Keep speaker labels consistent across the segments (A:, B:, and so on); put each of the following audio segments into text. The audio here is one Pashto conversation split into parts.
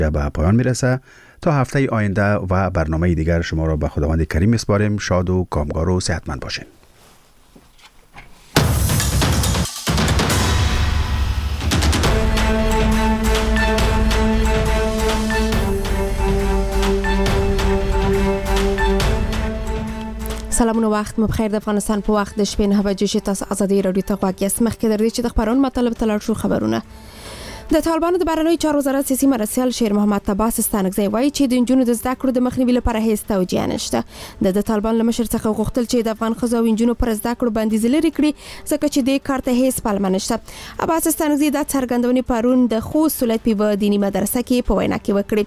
A: به پایان میرسه. تا هفته آینده و برنامه دیگر شما را به خداوند کریم میسپاریم. شاد و کامگار و صحتمند باشین.
B: سلامونه، وخت مو بخیر. د افغانستان په وخت د شپې 9 بجې تاسو ازادي رادیو ته غواړئ. مخکې در دې چې د خبرونو مطلب تلل شو خبرونه. د طالبانو د بهرنیو چارو وزارت سیاسي مرستیال شیر محمد طباس ستانکزی وایي چې د انجونو د زده کړو د مخنیوي لپاره هیڅ توجیه نشته. د طالبان له مشر څخه غوښتل چې د افغان ښځو او انجونو پر زده کړو بندیز لري کړي ځکه چې د کار ته هیڅ پلمه نشته. عباس ستانکزی د څرګندونې پرون د خوست ولایت په دینی مدرسه کې په وینا کې وکړي.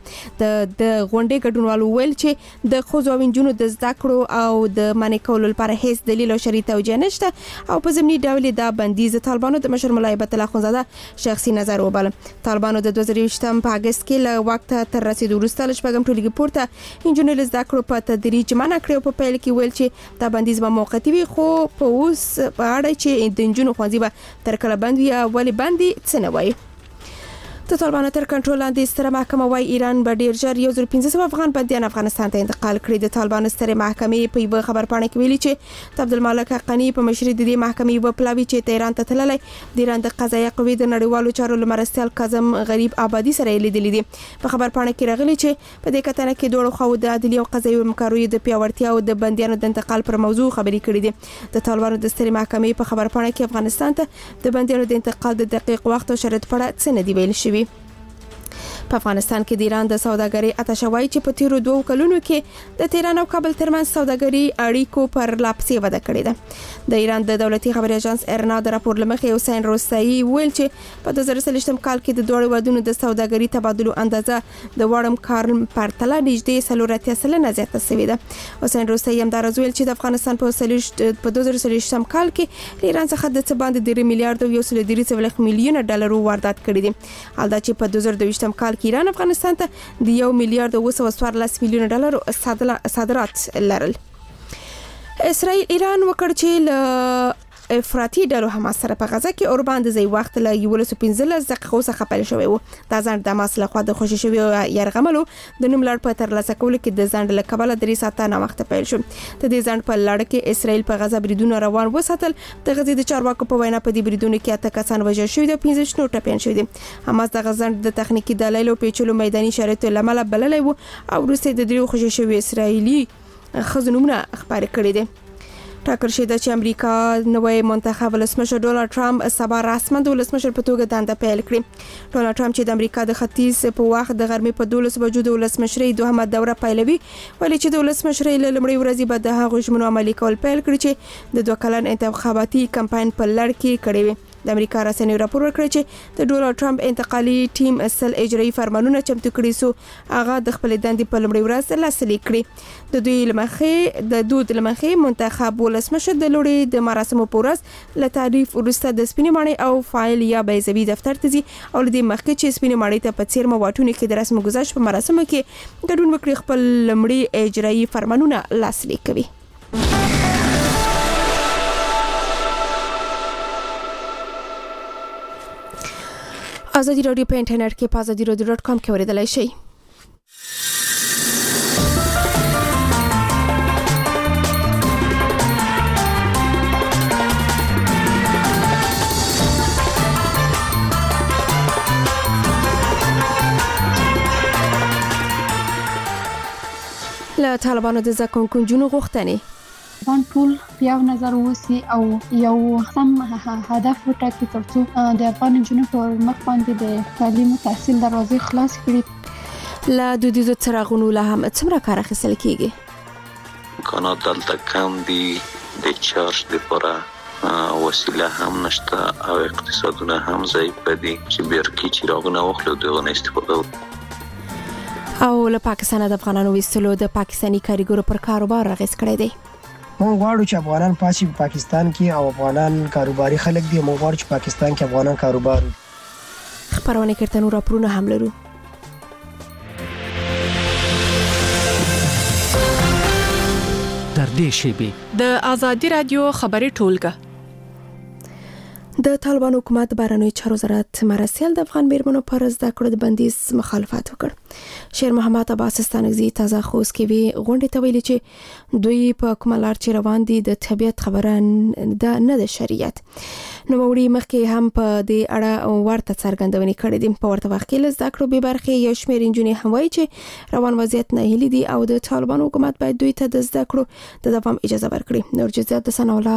B: د غونډې ګډونوالو ویل چې د ښځو او انجونو د زده کړو او د منع کولو لپاره هیڅ دلیل او شرعي توجیه نشته او په ضمني ډول د بندیز طالبانو د مشر ملا هیبت الله اخونزاده شخصي نظر وباله. طالبانو د 2020 په اگست کې له وخت تر رسیدو وروسته له شپږم ټولګي پورته انجونې له زده کړو په تدریج منع کړې او په پیل کې ویل چې دا بندیز به موقتي وي، خو په اوس په اړه چې د انجونو ښوونځي به تر کله بند وي او ولې بندي څه نه وایي. د طالبانو تر کنټرول لاندې ستره محکمه وايي ایران به ډیر ژر 1500 افغان بندیان افغانستان ته انتقال کړي. د طالبانو ستره محکمې په یو خبر پاڼه کې ویلي چې عبدالمالک حقانی په مشرۍ د دې محکمې و پلاوی چې ایران ته تللی د ایران د قضایي قوې د نړیوالو چارو لمرستیال کاظم غریب آبادی سره لیدلې دي. په خبر پاڼه کې راغلي چې په دې کتنه کې دوه خو د عدالي او قضایي همکاریو د پیاوړتیا او د بندیانو د انتقال پر موضوع خبرې کړې دي. د طالبانو د ستره محکمې په خبر پاڼه کې افغانستان ته د بندیانو د انتقال د دقیق وخت او شرایط په اړه څه نه دی ویل شوی. په افغانستان کې د ایران د سوداګرۍ اتشه وایي چې په تیرو 2 کلونو کې د تهران او کابل ترمنځ سوداګري اړیکو پر لاپسې وده کړې ده. د ایران د دولتي خبري اژانس ارنا د راپور لمخې حسین روستایی ویل چې په 2023 کال کې د دوه ودونو د سوداګري تبادلو اندازه د وړم کار پرتله نږدې 4.3% زیاته شوې ده. حسین روستایی هم دا ویل چې د افغانستان په 2023 کال کې ایران څخه د څه باندې 3 میلیارډ او 1.3 میلیون ډالر واردات کړي دي. حال دا چې په 2022 کال کې ایران افغانستان ته د 1 میلیارډ او 214 میلیون ډالر صادرات لرل. اسرائیل ایران وکړ چې له افراطي ډلو حماس سره په غزه کې اور باندې ځای وخت له 15 دقیقو څخه پیل شوی و. دا ځند د حماس له خوا د خوشي شوی يرغملو د نوم لړ په ترلاسه کول کې د ځند له کبله 3 ساعته نه وخت پیل شو. د دې ځند په لړ کې اسرائیل په غزه بریدونه روان وساتل. د غزې د چارواکو په وینا په دې بریدونو کې 8 کسان وژل شوي دي او 15 نور ټپيان شوي دي. حماس د غزه د تخنیکی دلایل او پیچلو میداني شرایطو لامل بللی وو او روسي د دریو خوشي شوی اسرائیلي خزنومونه خبرې کړې دي. ټاکل شوی د چې امریکا نوې منتخب ولسمشر ډونالد ټرمپ سبا رسماً د ولسمشر په توګه دنده پیل کړي. ډونالد ټرمپ چې د امریکا د ختیځ په وخت د غرمې په 12 بجو د ولسمشرۍ دوهمه دوره پیلوي، ولې چې د ولسمشرۍ له لومړۍ ورځې بعد د هغو ژمنو عملي کول پیل کړي چې د 2 کلن انتخاباتي کمپاین په لړ کې کړي وي. د امریکا رسنیو راپور ورکړی چې د ډونالد ټرمپ انتقالي ټیم اصل اجرایي فرمانونه چمتو کړي سو هغه د خپل دندې په لومړۍ ورځ لاسلیک کړي. د دوی لمخې منتخب ولسمشر د لوري د مراسمو په ورځ له تعریف وروسته د سپینې ماڼۍ او فایل یا بیزوي دفتر ته ځي او د مخکې چې سپینې ماڼۍ ته په څیر مواتونو کې د رسم گذشت په مراسمو کې ګډون وکړي خپل لومړي اجرایي فرمانونه لاسلیک کوي. ازادي رادیو په انټرنیټ کې په azadiراdio.com کې اوریدلای شئ. له طالبانو د زده کوونکو نجونو غوښتنې
C: ټول یو نظر وسی او یو سم هدف وټاکي ترڅو د افغان نجونو په مخ باندې د تعلیم او تحصیل دروازې خلاص کړي.
B: له دودیزو څراغونو له هم څومره کار اخیستل کیږي؟
D: کانال دلته کم دي، د چارج لپاره وسیله هم نشته او اقتصادونه هم ضعیف دي چې برقي چراغونه واخلو دغه استفاده وکړو.
B: او له پاکستان د افغانانو وستلو د پاکستانی کاریګرو پر کاروبار اغیز کړی دی.
E: موږ غواړو چې افغانان پاسي په پاکستان کې او افغانان کاروباري خلک دي. موږ غواړو چې پاکستان کې افغانان کاروبار وکړي.
B: خبرونه کړتنو راپورونه هم لرو.
F: در دې شیبې
G: د ازادي رادیو خبري ټولګه
B: د طالبان حکومت بهرنیو چارو وزارت مرسیال د افغان میرمنو پر زده کړو د بندیز مخالفت وکړ. شیر محمد عباس ستانکزي تازه خوست کې وی غونډې ته ویلي چې دوی په کومه لار چې روان دي د طبيعت خبره نه د شریعت. نو وړي مخکې هم په دې اړه ورته څرګندونې کړې دي. په ورته وخت کې له زده کړو به برخې یو شمېر انجونې هم وایي چې روان وضعیت نه هلي دي او د طالبان حکومت باید دوی ته د زده کړو د دوام اجازه ورکړي. نور جزئیات د سنولا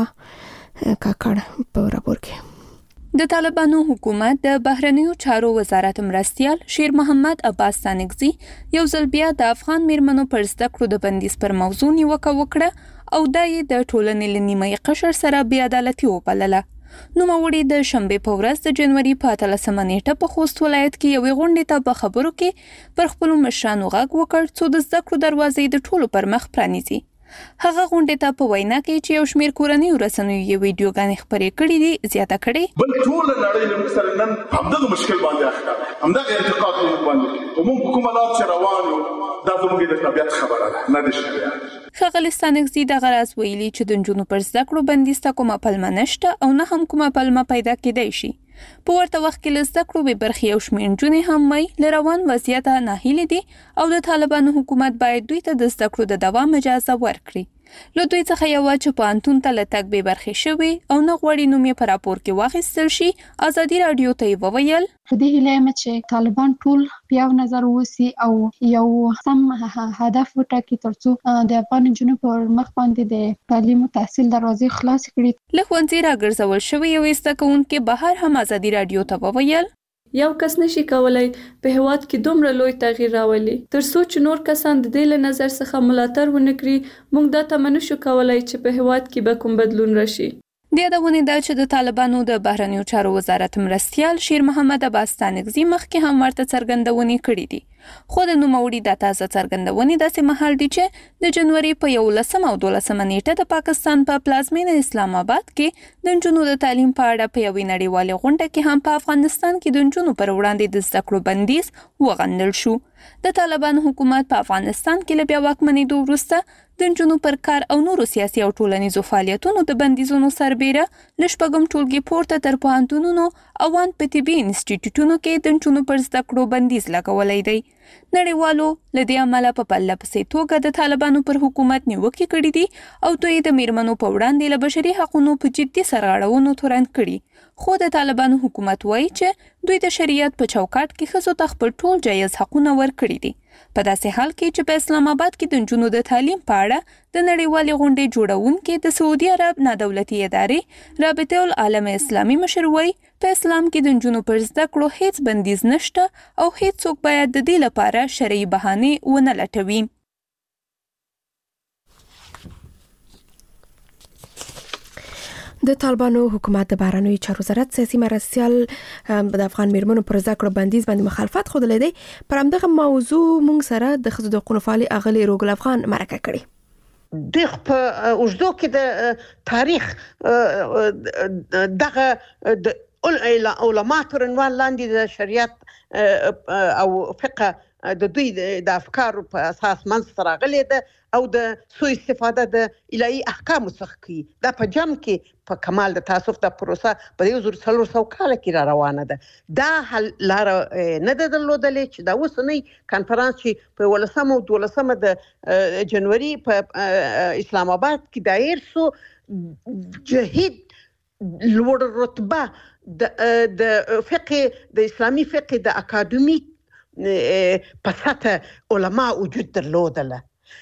B: کاکړ په راپور کې.
F: د طالبانو حکومت د بهرنیو چارو وزارت مرستیال شیر محمد عباس ستانکزي یو ځل بیا د افغان میرمنو پر زده کړو د بندیز پر موضوع نیوکه وکړه او دا یې د ټولنې له نیمه قشر سره بې عدالتي وبلله. نوموړي د شنبې په ورځ د جنوري په 13 نیټه په خوست ولایت کې یوې غونډې ته په خبرو کې پر خپلو مشرانو غږ وکړ څو د زده کړو دروازې د ټولو پر مخ پرانیزي. هغه غونډې ته په وینا کې چې یو شمېر کورنۍ رسنیو یې ویډیوګانې خپرې کړې دي زیاته کړې.
G: بل ټول نړۍ له موږ سره نن همدغه مشکل باندې اخته همدغه انتقاد باندې موږ کومه لار چې روان یو دا زموږ د طبيعت خبره ده نه د شریعت.
F: ښاغلي ستانکزي دغه راز ویلي چې د نجونو پر زده کړو بندیز ته کومه پلمه نشته او نه هم کومه پلمه پیدا کېدای شي. په ورته وخت کې له زده کړو به برخې یو شمېر نجونې هم وایي له روان وضعیته ناهیلې دي او د طالبانو حکومت باید دوی ته د زده کړو د دوام اجازه ورکړي. له دوی څخه یو چې پوهنتون ته له تګ به برخې شوي او نه غواړي نوم یې په راپور کې واخیستل شي. ازادي راډیو ته یې وویل
C: په دې هیله یم چې طالبان ټول په یو نظر وسی او یو سم هدف وټاکي ترڅو د افغان جنوب پر مخ باندې د تعلیم او تحصیل دروازې خلاص کړي.
F: له ښوونځي راګرځول شوی یو زده کوونکی بهر هم ازادي راډیو ته وویل
H: یو کس نشي کولای په هیواد کې دومره لوی تغییر راولي ترڅو چې نور کسان د دې له نظر څخه ملاتړ ونه کړي. موږ دا تمنه شو کولای چې په هیواد کې به کوم بدلون راشي.
F: د یادونه ده چې د طالبانو د بهرنیو چارو وزارت مرستیال شیر محمد عباس ستانکزي مخکې هم ورته څرګندونې کړې دي. خو د نوموړي د تازه څرګندونې داسې مهال دي چې د جنوري په 11 او 12 نیټه د پاکستان په پلازمینه اسلام آباد کې د نجونو د تعلیم په اړه په یوې نړیوالې غونډه کې هم په افغانستان کې د نجونو پر وړاندې د زده کړو بندیز وغندل شو. د طالبان حکومت په افغانستان کې له بیا واکمنېدو وروسته د نجونو پر کار او نورو سیاسي او ټولنیزو فعالیتونو د بندیزونو سربیره له شپږم ټولګي پورته تر پوهنتونونو او ان په طبي انسټیټیوټونو کې د نجونو پر زده کړو بندیز لګولی دی. نړیوالو له دې امله په پرله پسې توګه د طالبانو پر حکومت نیوکې کړې دي او دوی د میرمنو په وړاندې له بشري حقونو په جدي سرغړونو تورن کړي. خو د طالبانو حکومت وایي چې دوی د شریعت په چوکاټ کې ښځو ته خپل ټول جایز حقونه ورکړي دي. په داسې حال کې چې په اسلام آباد کې د نجونو د تعلیم په اړه د نړیوالې غونډې جوړونکي د سعودي عرب نادولتي ادارې رابطه العالم اسلامي مشر وایي په اسلام کې د نجونو پر زده کړو هیڅ بندیز نشته او هیڅ څوک باید د دې لپاره شرعي بهانې ونه لټوي.
B: د طالبانو حکومت د بهرنیو چارو وزارت سیاسي مرستیال د افغان میرمنو پر زده کړو بندیز باندې مخالفت خوده دی. پر همدغه موضوع مونږ سره د ښځو د حقوقو فعال اغلې روګل افغان مرکه کړې.
I: د په اوږدو کې د تاریخ دغه د علما تر عنوان لاندې د شریعت او فقه د دوی د افکارو په اساس منځته راغلې ده او د سوء استفاده د الهي احکامو څخه کوي. دا په جمع کې په کمال د تعصب د پروسه په 1400 کال کې را روانه ده. دا حل لار نه ده درلودلې چې دا اوسنی کانفرنس چې په 11 او 12 د جنوري په اسلام آباد کې دایر سو جهید لوړ رتبه د فقه د اسلامي فقه د اکاډمي په سطح علما وجود درلودله.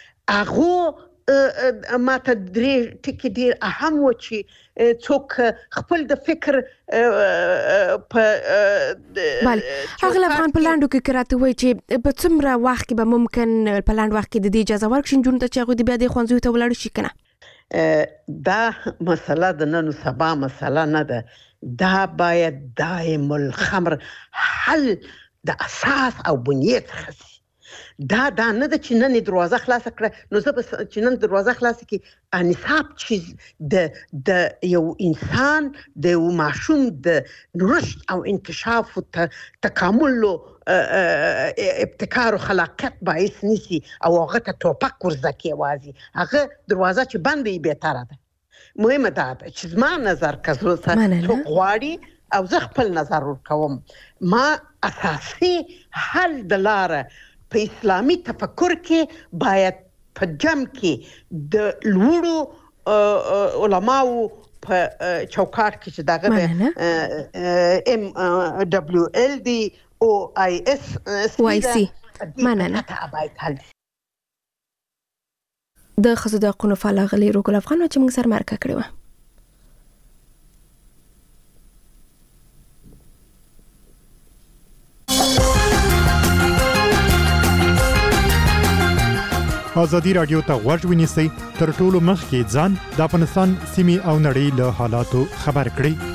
I: هغه ما ته درې ټکي ډېر اهم و چې څوک خپل د فکر
B: په اغلب افغان په لاندو کې راته وایي چې په څومره وخت کې به ممکن په لاند وخت کې د دې اجازه ورکړي نجونو ته چې هغوی د بیا د ښوونځیو ته ولاړ شي که نه.
I: دا مسله د نن سبا مسله نه ده. دا باید دائم الخمر حل د اساس او بنیاد څخه شي. دا نه ده چې نن دروازه خلاصه کړه نو زه به چې نن دروازه خلاصه کړي انصاف چې د یو انسان د یو ماشوم د رشد او انکشاف او تکامل ابتکار او خلاقیت باعث نیسي او هغه ته توپک ورزده کوي. هغه دروازه چې بندې بهتره ده. مهمه ده چې زما نظر کزو څه غواړي او زه خپل نظر ورکوم. ما اساسي حل د لاره په اسلامي تفکر کې باید په جمع کې د لوړو علماو په چوکاټ کې چې دغه MWLD OIS
B: مننه. د ښځو د حقونو فعال غلي روګل افغان چې موږ سره مرکه کړې وه.
J: ازادي رادیو ته غوږ ونیسئ، تر ټولو مخکې ځان د افغانستان سیمې او نړۍ له حالاتو خبر کړئ.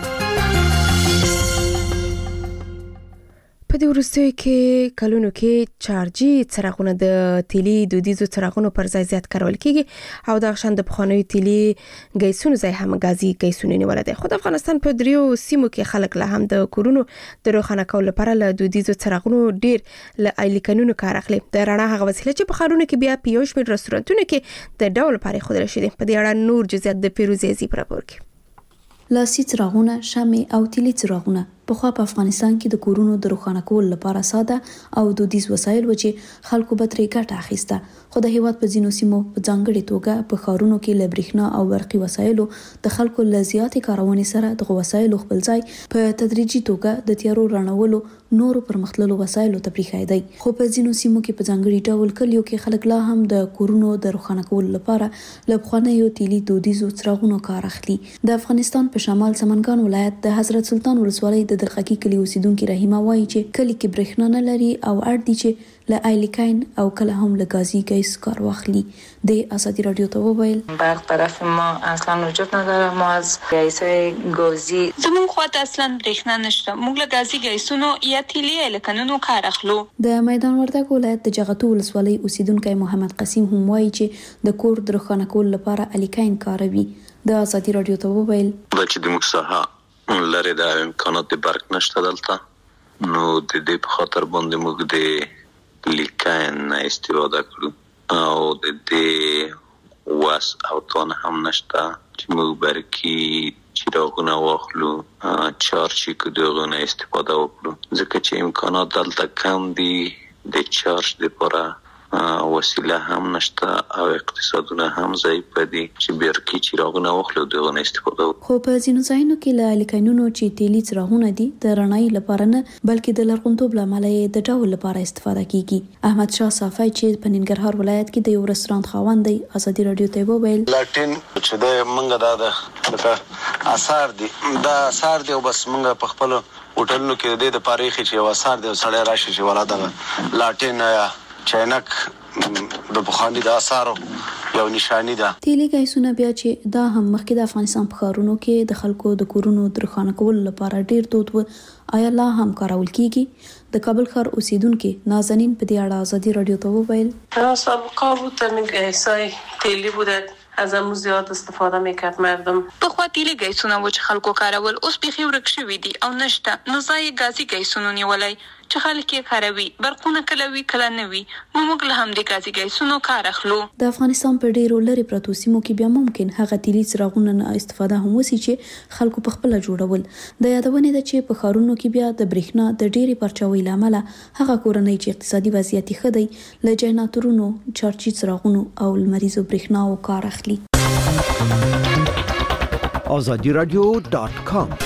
B: په دې وروستیو کې کلونو کې چارجي څراغونه د تیلي دودیزو څراغونو پر ځای زیات کارول کیږي او د غشن د پخوانیو تیلي ګیسونو ځای هم غازي ګیسونه نیول دي. خو د افغانستان په دریو سیمو کې خلک له هم د کورونو د روښانه کولو لپاره له دودیزو څراغونو ډیر له ایلیکانونو کار اخلي. د رڼا هغه وسیله چې په ښارونو کې بیا په یو شمېر رستورانتونو کې د ډول لپاره خودل شي. په دې اړه نور جزئیات د پیروزي زی پر راپور کې.
K: لاسي څراغونه، شمع او تیلي څراغونه پخوا په افغانستان کې د کورونو د روښانه کولو لپاره ساده او دودیز وسایل و چې خلکو به ترې ګټه اخیسته. خو د هیواد په ځینو سیمو په ځانګړي توګه په ښارونو کې له برېښنا او برقي وسایلو د خلکو له زیاتې کارونې سره دغه وسایلو خپل ځای په تدریجي توګه د تیارو رڼولو نورو پرمختللو وسایلو ته پریښی دی. خو په ځینو سیمو کې په ځانګړي ډول کلیو کې خلک لا هم د کورونو د روښانه کولو لپاره له پخوانیو تیلي دودیزو څراغونو کار اخلي. د افغانستان په شمال سمنګان ولایت د حضرت سلطان ولسوالۍ د دلقکی کلی اوسیدونکو رحیمه وایي چې کلی کې برېښنا نه لري او اړ دي چې له ایلیکاین او کله هم له غازي ګیس کار واخلي. د ازادي رادیو ته وویل
L: برق طرف ما اصلا وجود نداره. ما از گیس‌های گازی
F: زمون خواته اصلا برېښنا نشته. موږ له غازي ګیسونو یا تیلي ایلیکانونو کار اخلو.
K: د میدان وردګ ولایت د جغتو ولسوالۍ اوسیدونکو محمد قسیم هم وایي چې د کور د روښانه کولو لپاره ایلیکاین کاروي. د ازادي رادیو ته وویل
D: چې د مکساها لري د امکانات د برق نشته دلته، نو د دې په خاطر باندې موږ د لیکاین استفاده کړو او د دې واس او تون هم نشته چې موږ برقي چراغونه واخلو چارج کې دغه استفاده وکړو، ځکه چې امکانات دلته کم دي. د چارج لپاره وسیله هم نشته او اقتصادونه هم ضعیف دي چې برقي چراغونه واخلو دغه استفاده وکړو.
K: خو په ځینو ځایونو کې له الیکانونو چې تیلي څراغونه دي د رڼایي لپاره نه بلکې د لرغونتوب لامل یې د ډول لپاره استفاده کیږي. احمد شاه صافی چې په ننګرهار ولایت کې د یو رستورانت خاوند دی ازادي رادیو ته وویل
M: لاټین چې د منګه د اثر دي دا اثر دی او بس منګه په خپل هوټلونو کې د پاریخي چې وسار دی سړی راشي چې ولاده لاټین چینک د بخاندي د اثارو یو نشانی ده.
K: تیلي ګیسونه بیا چې دا هم مخکې د افغانستان په ښارونو کې د خلکو د کورونو د روښانه کولو لپاره ډیر دود و، آیا لا هم کارول کیږي؟ د کابل ښار اوسیدونکو نازنین په دې اړه ازادي رادیو ته وویل
N: سابقا بود گیسای تیلی بوده از امو زیاد استفاده میکرد مردم.
F: پخوا تیلي ګیسونه و چې خلکو کارول اوس بيخي ورک شوي دي او نشته. نو ځای غازي ګیسونو نیولای چې خلک یې کاروي. برقونه کله وی کله نه وي. موږ له هم د غازي ګیسونو کار اخلو.
K: د افغانستان په ډیرو لري پروتو سیمو کې بیا ممکن هغه تیلي څراغونه نه استفاده هم وسی چې خلکو په خپل جوړول. د یادونه ده چې په ښارونو کې بیا د برېښنا د ډیري پرچاوي لامل هغه کورنۍ چې اقتصادي وضعیت ښه دی له جنراتورونو، چارجي څراغونو او لمریزو برېښنا او کار اخلي.
O: azadiradio.com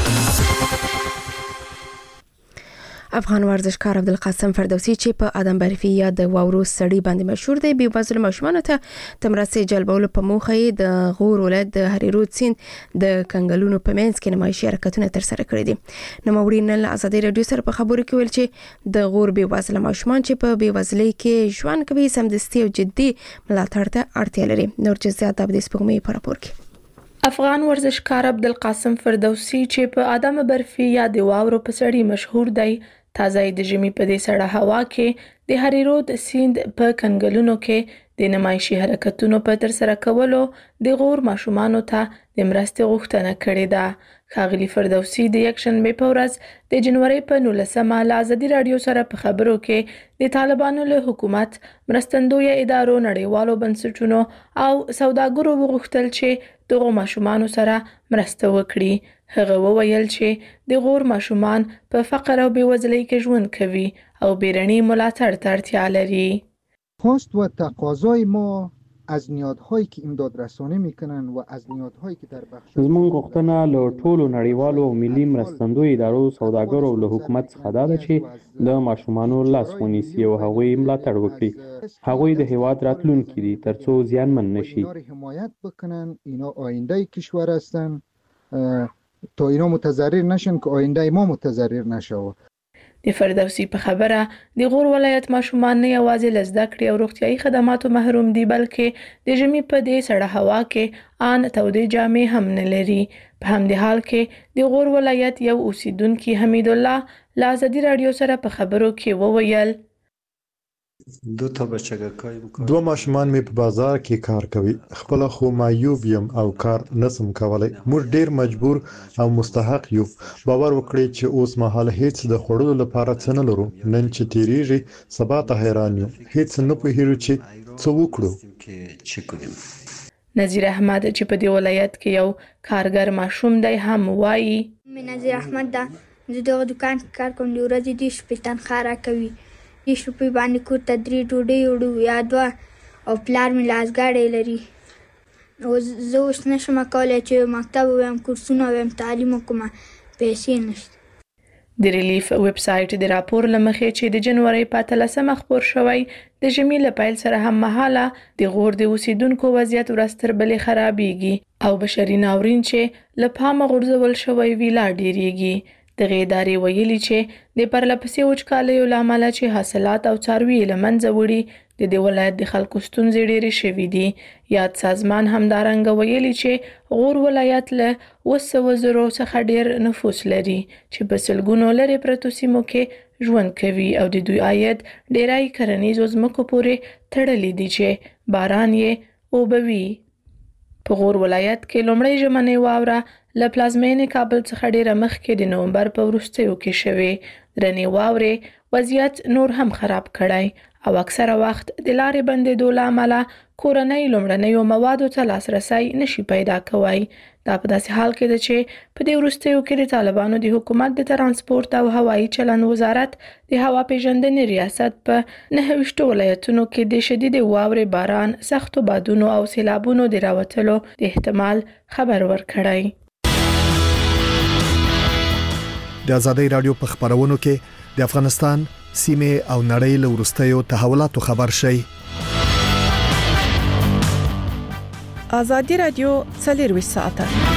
B: افغان ورزشکار عبدالقاسم فردوسی چې په ادم برفي یا د واورو سړی باندې مشهور دی، بې وزله ماشومانو ته د مرستې جلبولو په موخه یې د غور ولایت د هریرود سیند د کنګلونو په منځ کې نمایشي حرکتونه ترسره کړي دي. نوموړي نن له ازادي رادیو سره په خبرو کې ویل چې د غور بې وزله ماشومان چې په بې وزلۍ کې ژوند کوي سمدستي او جدي ملاتړ ته اړتیا لري. نور جزئیات د سپوږمۍ په راپور کې.
H: افغان ورزشکار عبدالقاسم فردوسی چې په ادم برفي یا د واورو په سړی مشهور دی، تازه د ژمي په دې سړه هوا کې د هریرود سیند په کنګلونو کې
F: د نمایشي حرکتونو په ترسره کولو د غور ماشومانو ته د مرستې غوښتنه کړې ده. ښاغلي فردوسي د یکشنبې په ورځ د جنوري په 19 له ازادي راډیو سره په خبرو کې د طالبانو له حکومت، مرستندویه ادارو، نړیوالو بنسټونو او سوداګرو وغوښتل چې دغو ماشومانو سره مرسته وکړي. هغه وویل چې د غور ماشومان په فقر او بېوزلۍ کې ژوند کوي او بیرنی ملاتړ ته اړتیا لري.
O: خواست و تقاضای ما از نیازهایی که امداد رسانی میکنن و از نیازهایی که در بخش
P: زموږ غوښتنه له ټولو نړیوالو او ملي مرستندویو ادارو، سوداګرو او له حکومت څخه دا ده چې د ماشومانو لاس ونیسي او هغوی ملاتړ وکړي. هغوی د هیواد راتلونکي دي ترڅو زیانمن نشي.
O: حمایت بکنن، اینا آینده کشور هستن تا اینا متضرر نشن که آینده ما متضرر نشه.
F: د فردوسي په خبره د غور ولایت ماشومان نه یوازې له زده کړې او روغتیايي خدماتو محروم دي، بلکې د ژمي په دې سړه هوا کې ان تودې جامې هم نه لري. په همدې حال کې د غور ولایت یو اوسیدونکي حمید الله له ازادي راډیو سره په خبرو کې وویل:
J: دوه ماشومان مې په بازار کې کار کوي. خپل خو معیوب یم او کار نسم کولای. موږ ډیر مجبور او مستحق یو. باور وکړئ چې اوس مهال هیڅ د خوړلو لپاره څه نه لرو. نن چې تیریږي سبا ته حیران یو. هیڅ نه پوهیږو چې څه وکړو.
F: نذیر احمد چې په دې ولایت کې یو کارګر ماشوم دی هم وایي:
Q: مې نذیر احمد ده. زه دغه دکان کې کار کوم. د ورځې د شپې تنخواه راکوي. د شپې باندې کور ته 3 ډوډۍ وړو یا 2 او پلار مې لاسګاډی لري. او زه اوس نشم کولی چې مکتب ووایم، کورسونه ووایم، تعلیم وکړم، پیسې نشته.
F: د ریلیف ویب سایټ د راپور له مخې چې د جنوري په 13 خپور شوی، د ژمي له پیل سره هم مهاله د غور د اوسیدونکو وضعیت ورځ تر بلې خرابېږي او بشري ناورین چې له پامه غورځول شوی وي لا ډېرېږي. دغه ادارې ویلي چې د پرلپسې وچکالیو له امله چې حاصلات او څاروي له منځه وړي، د دې ولایت د خلکو ستونزې ډېرې شوي دي. یاد سازمان همدارنګه ویلي چې غور ولایت له 200,000 څخه ډېر نفوس لري چې په سلګونو لرې پرتو سیمو کې ژوند کوي او د دوی عاید ډېری کرنیزو ځمکو پورې تړلی دی چې باران یې اوبوي. په غور ولایت کې لومړی ژمنۍ واوره له پلازمینې کابل څخه ډېره مخکې د نومبر په وروستیو کې شوې. درنې واورې وضعیت نور هم خراب کړی او اکثره وخت د لارې بندېدو له امله کورنۍ لومړنیو موادو ته لاسرسی نشي پیدا کوی. دا په داسې حال کې ده چې په دې وروستیو کې د طالبانو د حکومت د ترانسپورت او هوایي چلند وزارت د هوا پیژندنې ریاست په 29 ولایتونو کې د شدید واورې، باران، سختو بادونو او سیلابونو د راوتلو د احتمال خبر ورکړی.
R: د ازادي راډیو په خبرونو کې د افغانستان سیمه او نړۍ له وروستیو تحولاتو خبر شي.
S: ازادي راډیو 24 ساعته.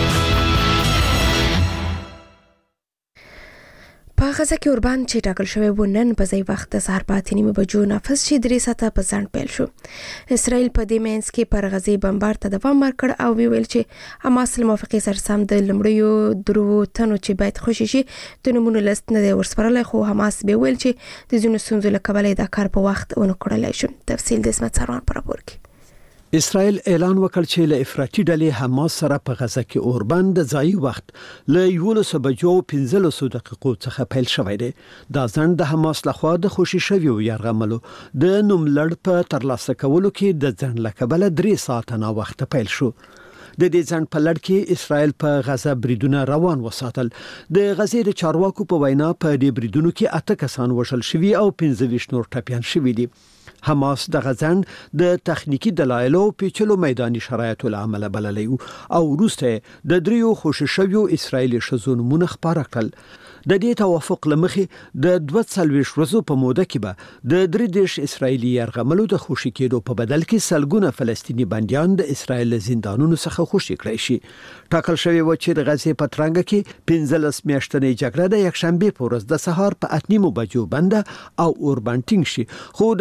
B: په غزه کې اوربان چې ټاکل شوی و نن په ځای وخت د سهار په 8:30 بجو نفس چې 3 ساعته په ځان پیل شو. اسرائیل په دې مینس کې پر غزه بمبار ته دوام ورکړ او ویل چې حماس له موافقې سره سم د لمړیو درو تنو چې باید خوشي شي د نمونه لست نه ورسپارل، خو حماس به ویل چې د ځینو ستونزو له کبله دا کار په وخت ونه کړلای شو. تفصیل د اسمت سروان پر راپور کې.
T: اسرائیل اعلان وکړ چې له افراطي ډلې حماس سره په غزه کې اوربند د ځای وخت له 11 بجو 15 دقیقو څخه پیل شوی دی. دا ځند د حماس لخوا د خوشي شویو یرغملو د نوملړ په ترلاسه کولو کې د ځند لکبله 3 ساعته نا وخت پیل شو. د دې ځند په لړ کې اسرائیل په غزه بریدونه روان وساتل. د غزې د چارواکو په وینا په دې بریدونو کې 8 کسان وژل شوي او 15 نور ټپيان شوي دي. حماس د غزن د تخنیکی دلایلو پیچلو میداني شرایطو له امله بللی او وروسته د 3 خوششویو اسرایلی شزون مونږ خبره کړل. د دې توافق لمخې د 42 ورځو په موده کې به د 3 اسرایلی یرغملو د خوشی کېدو په بدل کې سلګونه فلسطینی بنديان د اسرایل زندانونو څخه خوشی کړی شي. ټاکل شوی و چې د غزې په ترنګ کې 15 میاشتنې جګړه د یکشنبه په ورځ د سهار په 8:30 بجو بنده او اوربانټینګ شي، خو د اسرایلی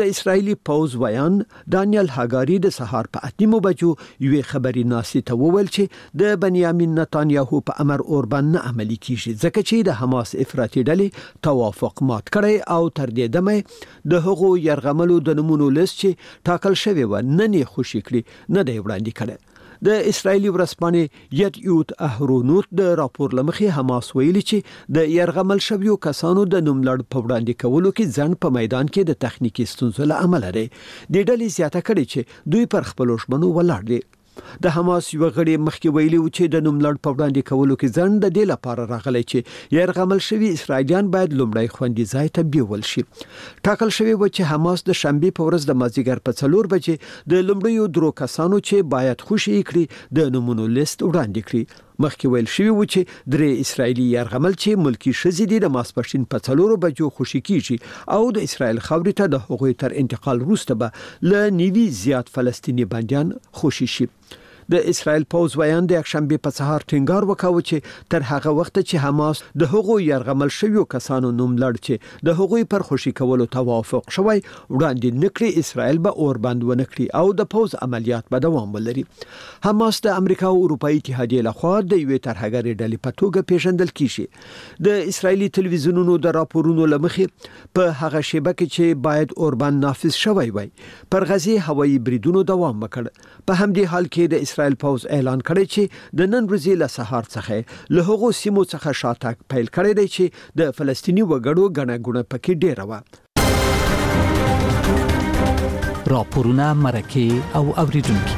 T: اسرایلی پوز ویان دانیل هاګاری د سهار په 8 بجو یوې خبري ناسې ته وویل چې د بنیامین نتانیاهو په امر اوربان نه عملي کیږي ځکه چې د حماس افراطي ډلې توافق مات کړي او تر دې دمه د هغو يرغملو د نمونو لیست چې ټاکل شوی و نه نه خوشی کړي نه دی وړاندې کړي. د اسرایلی ورځپاڼې یدیوت اهرونوت د راپور لمخې حماس ویلي چې د يرغمل شویو کسانو د نوملړ په وړاندې کولو کې ځن په میدان کې د تخنیکی ستونزو له امله لري. د ډلې زیاته کړي چې دوی پر خپل ژمنو ولاړ دي. د حماس یو غړي مخکې ویلي و چې د نوملړ په وړاندې کولو کې ځن د دې لپاره راغلی چې يرغمل شوی اسرایلیان باید لومړی خوندي ځای ته بیول شي. ټاکل شوی و چې حماس د شنبه په ورځ د مازیګر په 4 بجې د لومړیو درو کسانو چې باید خوشي کړي د نمونو لیست وړاندې کړي. مخکې ویل شوی و چې درې اسرایلی يرغمل چې ملکی شزې دي د ماسپښین په 4 بجو خوشي کیږي او د اسرایل خاورې ته د هغوی تر انتقال وروسته به ل نیوي زیات فلسطینی بنديان خوشي شي. د اسرایل پوز ویان د یکشنبه په سهار ټینګار وکاوه چې تر هغه وخت چې حماس د هغو يرغمل شویو کسانو نوملړ چې د هغوی پر خوشي کولو توافق شوی وړاندې نکړي اسرایل به اور بند ونکړي او د پوز عملیات به دوام ولري. حماس د امریکا او اروپאי اتحادیه لخوا د یوې ترهګرې ډلې په توګه پیژندل کیږي. د اسرایلی تلویزیونونو د راپورونو لمخې په هغه شیبه کې چې باید اور بند نافذ شوی وای پر غزي هوایي بریدونو دوام وکړ. په همدې حال کې د اسرایل پوز اعلان کړی چې د نن ورځې له سهار څخه له هغو سیمو څخه شاتګ پیل کړی دی چې د فلسطینی وګړو ګڼه ګوڼه پکې ډیره و.
U: راپورونه مرکه او اوریدونکو.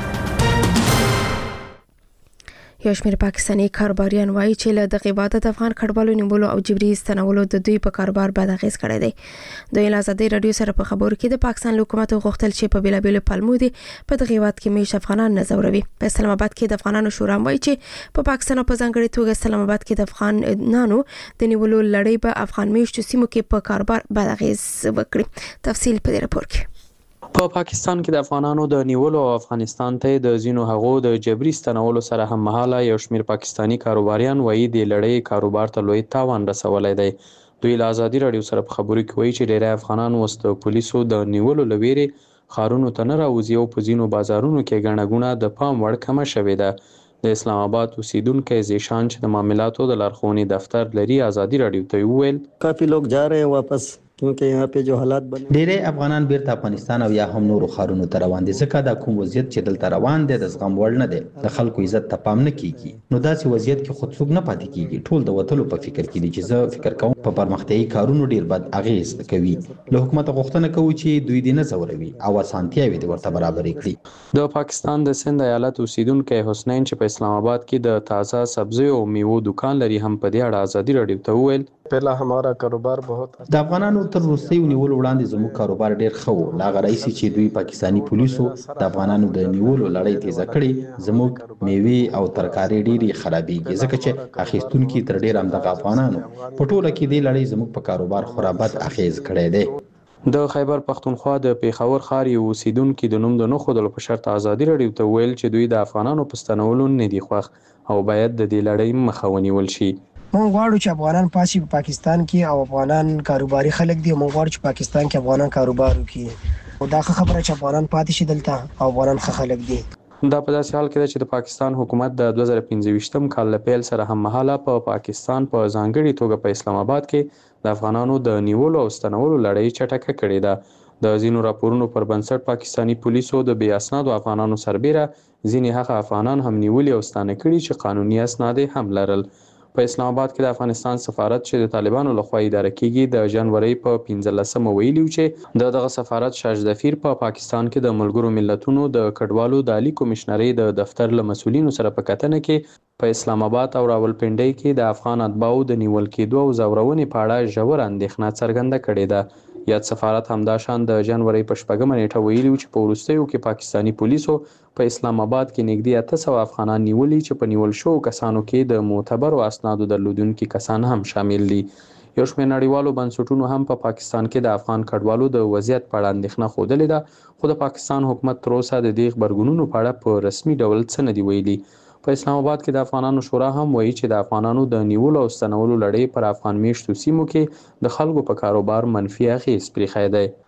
B: یو شمېر پاکستاني کاروباریان وایي چې له دغه عبادت افغان کډوالو نیولو او جبري استنولو د دوی په کاروبار بد اغیز کړی دی. دوی له ازادي رادیو سره په خبرو کې د پاکستان حکومت غوښتل چې په بیلابیلو پلمو دي په دغه هیواد کې میش افغانان نه زوروي. په اسلام آباد کې د افغانانو شورا وایي چې په پاکستان او په ځانګړي توګه اسلام آباد کې د افغانانو د نیولو لړۍ به افغان میشتو سیمو کې په کاروبار بد اغیز وکړي. تفصیل په دې راپور کې.
P: په پاکستان کې د افغانانو د نیولو او افغانستان ته د زینو هغو د جبري ستنولو سره هم مهاله یو شمېر پاکستانی کاروباریان وایي د لړۍ کاروبار ته لوی تاوان رسولی دی. دوی له ازادي رادیو سره په خبرو کې وایي چې ډېری افغانان اوس د پولیسو د نیولو له ویرې ښارونو ته نه راوځي او په ځینو بازارونو کې ګڼه ګوڼه د پام وړ کمه شوې ده. د اسلام آباد اوسیدونکی زیشان چې د معاملاتو د لارښوونې دفتر لري ازادي رادیو ته وویل
V: کافی لوگ جا رہے ہیں واپس کیونکہ یہاں پہ جو حالات بنے
W: ډېری افغانان بیرته افغانستان او یا هم نورو ښارونو ته روان دي ځکه دا کوم وضعیت چې دلته روان دی د زغم وړ نه دی. د خلکو عزت ته پام نه کیږي. نو داسې وضعیت کې خود څوک نه پاتې کیږي. ټول د وتلو په فکر کې دي چې زه فکر کوم په پرمختیایي کارونو ډیر بد اغیز کوي. له حکومت غوښتنه کوي چې دوی دې نه زوروي او اسانتیاوي دې ورته برابرې کړي.
P: د پاکستان د سند ایالت اوسیدونکی حسنین چې په اسلام آباد کې د تازه سبزیو او میوو دکان لري هم په دې اړه ازادي رادیو ته وویل
V: پہلا ہمارا کاروبار بہت
W: د افغانانو تر وروستیو نیولو وړاندې زموږ کاروبار ډیر ښه و. لا غرايسي چې دوی پاکستانی پولیسو د افغانانو د نیولو لړۍ تیزه کړې زموږ میوې او ترکاري ډېری خرابېږي ځکه چې اخیستونکي تر ډیر همدغه افغانانو په ټوله کې دې لړۍ زموږ په کاروبار خورا بد اغیز کړی دی.
P: د خیبر پختونخوا د پیښور ښار یو اوسیدونکي د نوم د نه ښودلو په شرط ازادي رادیو ته ویل چې دوی د افغانانو په ستنولو نه دي خوښ او باید د دې لړۍ مخه ونیول شي.
E: مونږ غواړو چې افغانان پاسي په پاکستان کې او افغانان کاروباري خلک دي. مونږ غواړو چې پاکستان کې افغانان کاروبار وکړي او دا خبره چې افغانان پاتې شي دلته او افغانان ښه خلک دي.
P: دا په داسې حال کې ده چې د پاکستان حکومت د 2015 کال له پیل سره هم مهاله په پاکستان په ځانګړي توګه په اسلام آباد کې د افغانانو د نیولو او ستنولو لړۍ چټکه کړې ده. د ځینو راپورونو پر بنسټ پاکستانی پولیسو د بې اسنادو افغانانو سربیره ځینې هغه افغانان هم نیولي او ستانه کړي چې قانوني اسناد هم لرل. په اسلام آباد کې د افغانستان سفارت چې د طالبانو لخوا اداره کیږي د جنوري په 15 ویلي چې دغه سفارت شاه ظفیر په پاکستان کې د ملګرو ملتونو د کډوالو د عالی کمشنري د دفتر له مسولینو سره په کتنه کې په اسلام آباد او راولپنډي کې د افغان اتباعو د نیول کېدو او زورونې په اړه ژور اندېښنه څرګنده کړې ده. یاد سفارت همداشان د جنوري په 4 نیټه ویلي چې په وروستیو کې پاکستانی پولیسو په اسلام آباد کې نږدې 800 افغانان نیولي چې په نیول شو کسانو کې د معتبرو اسنادو درلودونکي کسان هم شامل دي. یو شمېر نړیوالو بنسټونو هم په پاکستان کې د افغان کډوالو د وضعیت په اړه اندېښنه ښودلې ده خو د پاکستان حکومت تر اوسه د دې غبرګونونو په اړه په رسمي ډول څه نه دي ویلي. په اسلام آباد کې د افغانانو شورا هم وایي چې د افغانانو د نیولو او ستنولو لړۍ پر افغان میشتو سیمو کې د خلکو په کاروبار منفي اغیز پرېښی دی.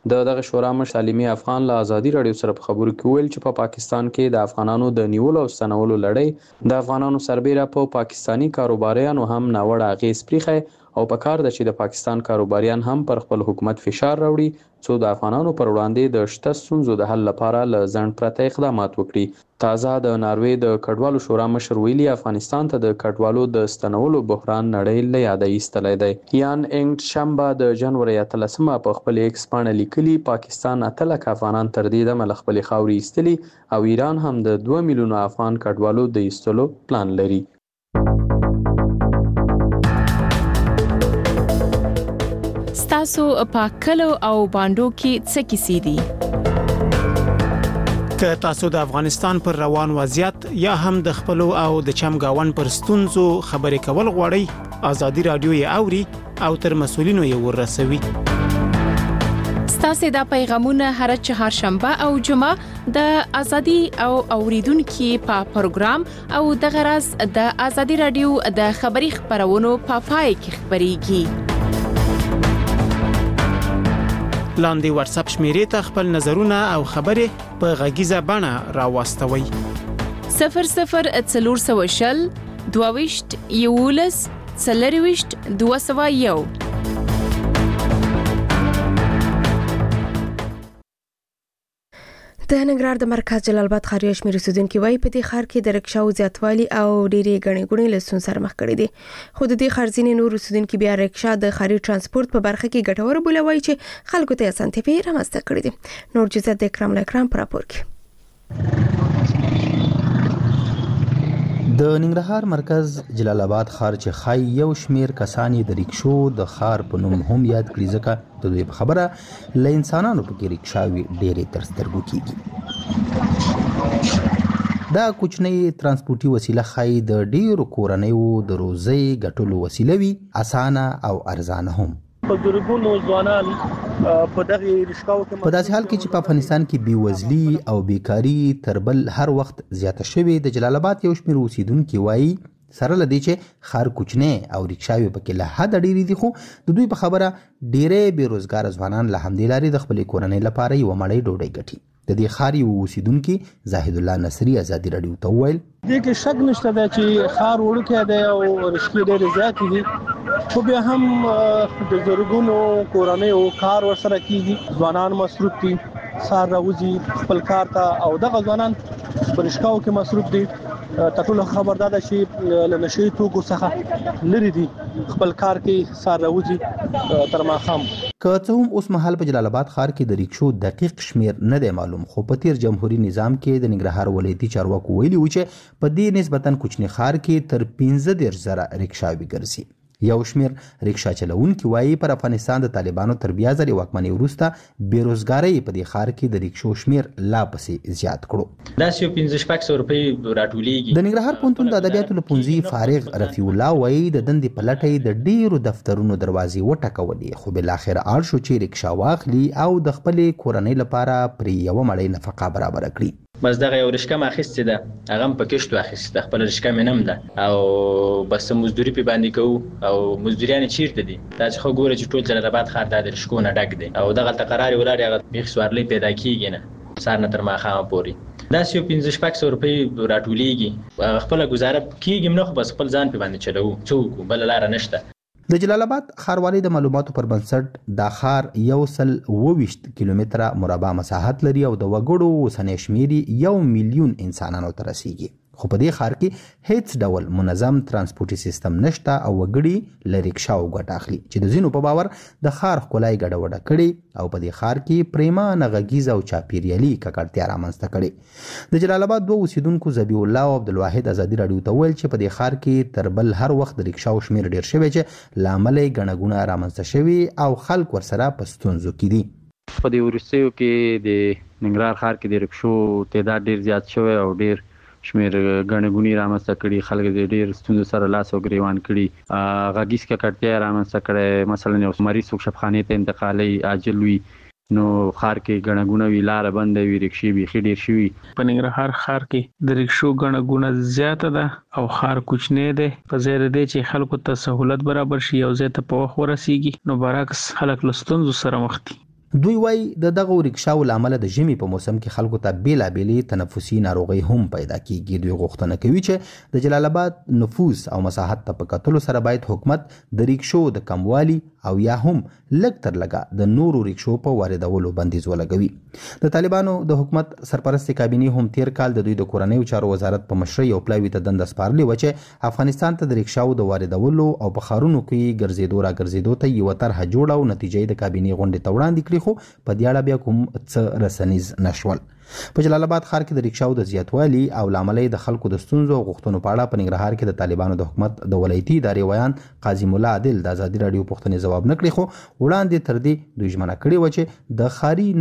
P: دغه شورا مشر سالمي افغان له ازادي رادیو سره په خبرو کې ویل چې په پاکستان کې د افغانانو د نیولو او ستنولو لړۍ د افغانانو سربېره په پاکستانی کاروباریانو هم ناوړه اغېز پرېښی او په کار ده چې د پاکستان کاروباریان هم پر خپل حکومت فشار راوړي څو د افغانانو پر وړاندې د شته ستونزو د حل لپاره له ځنډ پرته اقدامات وکړي. تازه د ناروې د کډوالو شورا مشر ویلي افغانستان ته د کډوالو د ستنولو بحران نړۍ له یاده ایستلی دی. یان انګ شنبه د جنوري 13 په خپل ایکس باندې لیکلي پاکستان 8 لک افغانان تر دې دمه له خپلې خاورې ایستلي او ایران هم د 2 میلیونه افغان کډوالو د ایستلو پلان لري.
A: ستاسو په کلو او باندو کې څه کیسې دي؟
C: که تاسو د افغانستان پر روان وضعیت یا هم د خپلو او د چمګاون پر ستونزو خبرې کول غواړئ، ازادي رادیو یې اوري او تر مسؤلینو یې ورسوي.
A: ستاسو د پیغامونه هر چهارشنبه او جمعه د ازادي او اوریدونکو په پروګرام او د غرض د ازادي رادیو د خبري خبرونو په پای کې خبريږي.
C: لاندې واتس اپ شمیرې ته خپل نظرونه او خبرې په غږیزه بڼه راوستوي.
A: 0040 22 11 40 201.
B: د ننګرهار د مرکز جلال آباد ښار شمیر اوسیدونکو وایي په دې ښار کې د رکشاو زیاتوالی او ډېری غړي له سره مخ کړي دي. خو د دې ښار ځینې نور اوسیدونکو بیا رکشا د ښاري ترانسپورت په برخه کې ګټور بولوي چې خلکو ته اسانتیاوې رامنځته کړي دي. نور جزئیات د اکرام په راپور کې.
W: د ننګرهار مرکز جلال آباد ښار چې خای یو شمیر کسان د ریکشو د ښار په نوم هم یاد کړي ځکه د دوی په خبره له انسانانو په کې ریکشاوي ډېرې تر سترګو کېږي. دا کوچنۍ ترانسپورتي وسیله خای د ډېرو کورنیو د روزۍ ګټلو وسیله وي، اسانه او ارزانه هم.
G: په ګرګونو ځوانان په دغه ریشکاو کې
W: په داسې حال کې چې په افغانستان کې بیوزلي او بیکاری تر بل هر وخت زیاته شوې، د جلال آباد یو شمېر اوسیدونکي وایي سره له دې چې ښار کوچنی او ریکشاوې پکې له حده ډېرې دي، خو د دوی په خبره ډېری بېروزګاره ځوانان له همدې لارې د خپلې کورنۍ لپاره یوه مړۍ ډوډۍ ګټي. د دې ښار یو اوسیدونکي زاهد الله نصري ازادي رادیو ته وویل
G: دې کې شک نشته دی چې ښار وړوکی دی او رشکې ډېرې زیاتې دي، خو بیا هم د زرګونو کورنیو کار ورسره کېږي، ځوانان مصروف دي، سهار راوځي خپل کار ته او دغه ځوانان په رشکاو کې مصروف دي. تر ټولو خبر دا ده چې له نشي توکو څخه لري دي، خپل کار کې سهار راوځي تر ماښام.
W: که څه هم اوس مهال په جلال آباد ښار کې د ریکشو دقیق شمیر نه دی معلوم، خو په تیر جمهوریت نظام کې د ننګرهار ولایتي چارواکو ویلي و چې په دې نسبتا کوچني ښار کې تر 15,000 ریکشاوې ګرځي. یو شمیر ریکشا چلوونکي وایي پر افغانستان د طالبانو تر بیا ځلې واکمنۍ وروسته بېروزګارۍ په دې ښار کې د ریکشو شمیر لا پسې زیات کړو.
X: داسې 1500 روپۍ راټولېږي.
W: د ننګرهار پوهنتون د ادبیاتو له پوهنځي فارغ رفیع الله وایي د دندې په لټه د ډېرو دفترونو دروازې وټکولې، خو بالاخره اړ شو چې ریکشا واخلي او د خپلې کورنۍ لپاره پرې یوه مړۍ نفقه برابره کړي.
X: بس دغه یو رشکه ما اخیستې ده، هغه هم په کښتو اخیسته، خپل رشکه مې نم ده او بس مزدوري پې باندې کوو او مزدوریانې چیرته دي؟ دا چې ښه ګوره چې ټول جلال آباد ښار دا د رشکو نه ډک دی او دغلته قرارې ولاړې هغه بیخي سوارلۍ پیدا کېږي نه سهار نه تر ماښامه پورې. داسې یو 1500 روپۍ راټولېږي، خپله ګزاره کېږي هم نه، خو بس خپل ځان پې باندې چلوو، څه وکړو، بله لاره نشته.
W: د جلال آباد ښاروالۍ د معلوماتو پر بنسټ دا ښار 122 کیلومتره مربع مساحت لري او د وګړو اوسنی شمیر 1 میلیون انسانانو ته رسیږي، خو په دې ښار کې هیڅ ډول منظم ترانسپورتي سیستم نشته او وګړي له ریکشاو ګټه اخلي چې د ځینو په باور د ښار ښکلا یې ګډوډه کړې او په دې ښار کې پریمانه غږیزه او چاپیریالي ککړتیا رامنځته کړې. د جلال آباد دوه اوسیدونکو ذبیح الله او عبدالواحد ازادي رادیو ته ویل چې په دې ښار کې تر بل هر وخت د ریکشاو شمیر ډیر شوی چې له امله یې ګڼه ګوڼه رامنځته شوي او خلک ورسره په ستونزو کې دي.
P: په دې وروستیو کې د ننګرهار ښار کې د ریکشو تعداد ډیر زیات شوی او ډیر شمیر ګڼه ګوڼې رامنځته کړي، خلک د ډېر ستونزو سره لاس او ګریوان کړي، غږیز ککړتیا رامنځته کړی، مثلا یو مریض څوک شفخانې ته انتقالوي عاجل وي نو ښار کې ګڼه ګوڼه وي، لاره بنده وي، رکشې بیخي ډېر شوي.
G: په ننګرهار ښار کې د رکشو ګڼه ګوڼه زیاته ده او ښار کوچنی دی، په ځای د دې چې خلکو ته سهولت برابر شي او ځای ته په وخت ورسیږي، نو برعکس خلک له ستونزو سره مخ دي.
W: دوی وایي دغه ریکشاو لامل د ژمي په موسم کې خلکو ته بیلابېلې تنفسي ناروغۍ هم پیدا کیږي. دوی غوښتنه کوي چې د جلال آباد نفوس او مساحت ته په کتلو سره باید حکومت د ریکشو د کموالي او یا هم لږ تر لږه د نورو ریکشو په واردولو بندیز ولګوي. د طالبانو د حکومت سرپرست کابینې هم تیر کال د دوی د کورنیو چارو وزارت په مشرۍ یو پلاوي ته دنده سپارلې و چې افغانستان ته د ریکشاو د واردولو او په ښارونو کې ګرځېدو راګرځېدو ته یوه طرحه جوړه او نتیجه یې د کابینې غونډې ته وړاندې کړې، خو په دې اړه بیا کوم څه رسنیز نشول. په جلال آباد ښار کې د ریکشاو د زیاتوالي او لامل د خلکو د ستونزو او غوښتنو په اړه په ننګرهار کې د طالبانو د حکومت د ولایتي ادارې ویان قاضي مولا عادل د ازادي راډیو پوښتنې ځواب نه کړې، خو وړاندې تر دې دوی ژمنه کړې وه چې د ښاري